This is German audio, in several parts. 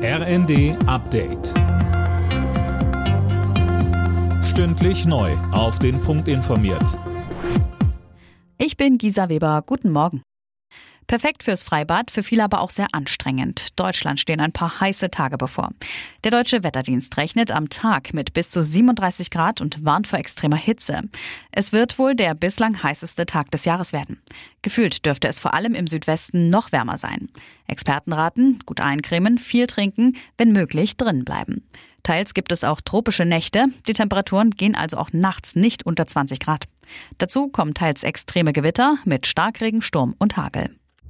RND Update. Stündlich neu auf den Punkt informiert. Ich bin Gisa Weber. Guten Morgen. Perfekt fürs Freibad, für viele aber auch sehr anstrengend. Deutschland stehen ein paar heiße Tage bevor. Der Deutsche Wetterdienst rechnet am Tag mit bis zu 37 Grad und warnt vor extremer Hitze. Es wird wohl der bislang heißeste Tag des Jahres werden. Gefühlt dürfte es vor allem im Südwesten noch wärmer sein. Experten raten, gut eincremen, viel trinken, wenn möglich drin bleiben. Teils gibt es auch tropische Nächte. Die Temperaturen gehen also auch nachts nicht unter 20 Grad. Dazu kommen teils extreme Gewitter mit Starkregen, Sturm und Hagel.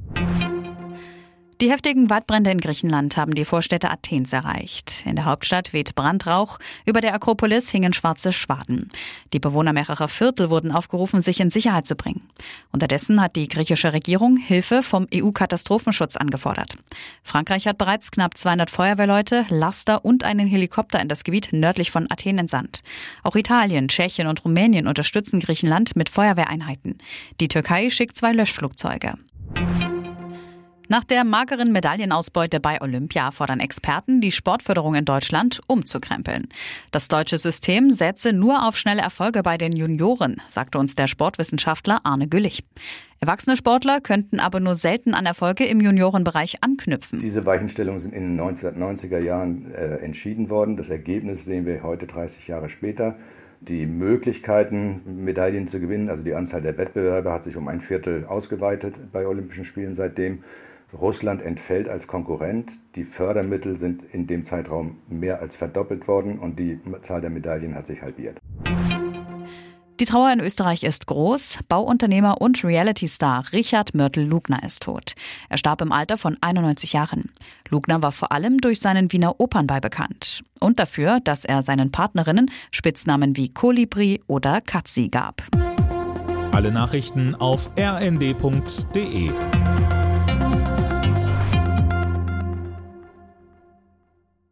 Die heftigen Waldbrände in Griechenland haben die Vorstädte Athens erreicht. In der Hauptstadt weht Brandrauch, über der Akropolis hingen schwarze Schwaden. Die Bewohner mehrerer Viertel wurden aufgerufen, sich in Sicherheit zu bringen. Unterdessen hat die griechische Regierung Hilfe vom EU-Katastrophenschutz angefordert. Frankreich hat bereits knapp 200 Feuerwehrleute, Laster und einen Helikopter in das Gebiet nördlich von Athen entsandt. Auch Italien, Tschechien und Rumänien unterstützen Griechenland mit Feuerwehreinheiten. Die Türkei schickt 2 Löschflugzeuge. Nach der mageren Medaillenausbeute bei Olympia fordern Experten, die Sportförderung in Deutschland umzukrempeln. Das deutsche System setze nur auf schnelle Erfolge bei den Junioren, sagte uns der Sportwissenschaftler Arne Güllich. Erwachsene Sportler könnten aber nur selten an Erfolge im Juniorenbereich anknüpfen. Diese Weichenstellungen sind in den 1990er Jahren entschieden worden. Das Ergebnis sehen wir heute 30 Jahre später. Die Möglichkeiten, Medaillen zu gewinnen, also die Anzahl der Wettbewerbe, hat sich um ein Viertel ausgeweitet bei Olympischen Spielen seitdem. Russland entfällt als Konkurrent. Die Fördermittel sind in dem Zeitraum mehr als verdoppelt worden und die Zahl der Medaillen hat sich halbiert. Die Trauer in Österreich ist groß. Bauunternehmer und Reality-Star Richard Mörtel-Lugner ist tot. Er starb im Alter von 91 Jahren. Lugner war vor allem durch seinen Wiener Opernball bekannt. Und dafür, dass er seinen Partnerinnen Spitznamen wie Kolibri oder Katzi gab. Alle Nachrichten auf rnd.de.